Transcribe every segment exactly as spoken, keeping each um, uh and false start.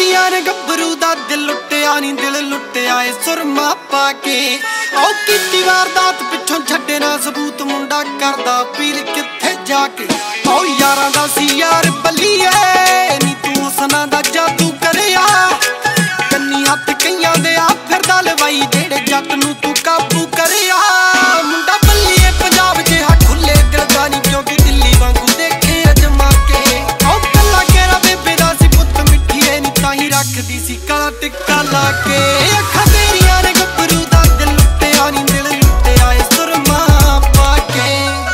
तेरिया ने गब्बरू दा दिल लुटिया नी दिल लुटिया ए सुरमा पाके ओ कीती वारदात पिछों छड्डे ना सबूत मुंडा करदा पीर किथे जाके ओ यारां दा सी यार बल्लीए नी तू सना दा जादू करिया कन्नी हत्थ कईयां दे आ फिरदा लवाई जेड़े जट नू तू काबू करिया मुंडा बल्लीए पंजाब जिहा खुले दिल दा नी क्योंकि दिल्ली वांगू देखे अजमा के ओ कल्ला केरा बेबे दा सी पुत्त मिठीए नी ताही रखदी सी काला टिक्का ला के अखां तेरियां ने गब्बरू दा दिल लुटिया नी दिल लुटिया ए सुरमा पाके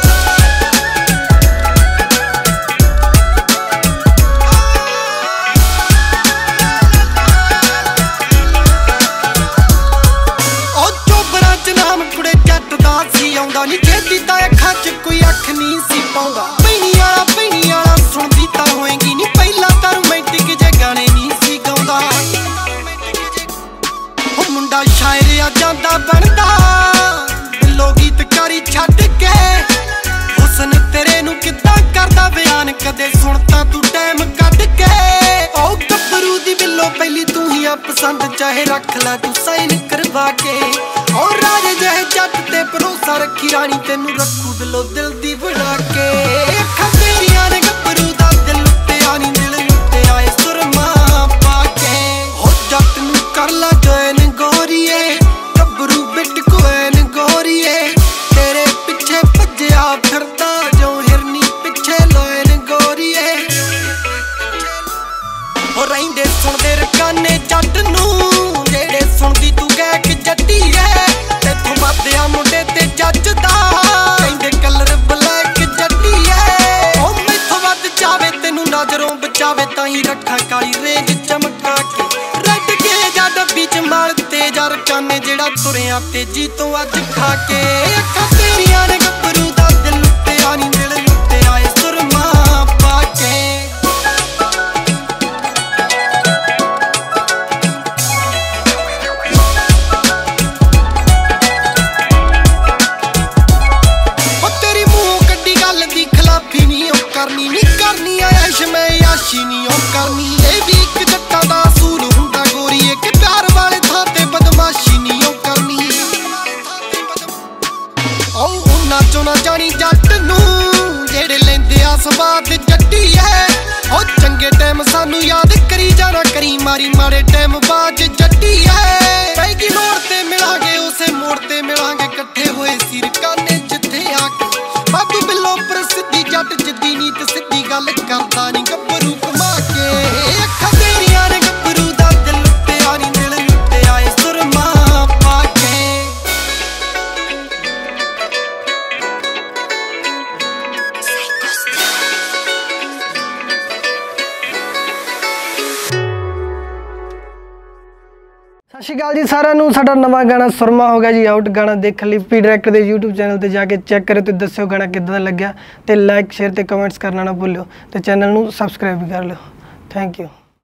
नी खेती ता अखां च कोई अख नहीं सी पाउंदा पैनी वाला पैनी वाला सुनदी ता होएगी नी पहला ता रोमांटिक जे गाने नहीं सी गाउंदा ओ मुंडा शायर आ जांदा बनदा दिलों गीतकारी छड्ड के हुस्न तेरे नू किद्दां करदा बयान कदे सुणता तू टाइम कढ के ओ गब्बरू दी बिल्लो पहली तू ही आ पसंद चाहे रख ला तू साइन करवा के और राजे जहे जट ते भरोसा रखी रानी तेनू रखू दिलों दिल दी बना के अखां तेरियां ने गब्बरू दा दिल लुटिया नी दिल लुटिया ए सुरमा पाके हो जट नू कर ला जोइन गोरीए गब्बरू बिट कोइन गोरीए तेरे पिछे भज्जिया फिरदा जो हिरनी पिछे लोइन गोरीए हो रहिंदे सुणदे रकाने जट नू जेड़े सुणदी तू गैक जट्टी है तेथों मध्या मुंडे ते जजदा कहंदे कलर ब्लैक जट्टी है ओ मैथों वध जावे तेनू नजरों बचावे ताही रखा काली रेंज चमका के रट के जा डब्बी च माल तेज रकाने जेड़ा तुरिया तेजी तो अज खा के अखां तेरियां ने गब्बरू दा दिल लुटिया नी दिल लुटिया ए सुरमा पाके करनी नी करनी ऐश मैं याशी नी ओ करनी ए भी एक जट्टा दा असूल हुंदा गोरीए कि प्यार वाले थां ते बदमाशी नी ओ करनी ओ उन्ना चों ना जानी जट नू जेड़े लेंदे आ स्वाद जट्टी है ओ चंगे टाइम सानू याद करी जाना करी मारी माड़े टाइम बाज जट्टी है पैगी मोड़ ते मिलांगे उसे मोड़ ते मिलांगे इकट्ठे होए सिर काने जिथे आके बाबू बिल्लो प्रसिद्धि जट जिद्दी नी ते सिद्धी गल करदा नी गब्बरू कमा के अखां तेरियां ने गब्बरू दा दिल लुटिया नी दिल लुटिया ए सुरमा पाके सत श्री अकाल जी सारिਆਂ ਨੂੰ ਸਾਡਾ ਨਵਾਂ ਗਾਣਾ ਸੁਰਮਾ ਹੋ ਗਿਆ ਜੀ ਆਊਟ ਗਾਣਾ ਦੇਖਣ ਲਈ ਪੀ ਡਾਇਰੈਕਟ ਦੇ YouTube ਚੈਨਲ ਤੇ ਜਾ ਕੇ ਚੈੱਕ ਕਰਿਓ ਤੇ ਦੱਸਿਓ ਗਾਣਾ ਕਿੱਦਾਂ ਦਾ ਲੱਗਿਆ ਤੇ ਲਾਈਕ ਸ਼ੇਅਰ ਤੇ ਕਮੈਂਟਸ ਕਰਨਾ ਨਾ ਭੁੱਲਿਓ ਤੇ ਚੈਨਲ ਨੂੰ ਸਬਸਕ੍ਰਾਈਬ ਵੀ ਕਰ ਲਿਓ ਥੈਂਕ ਯੂ।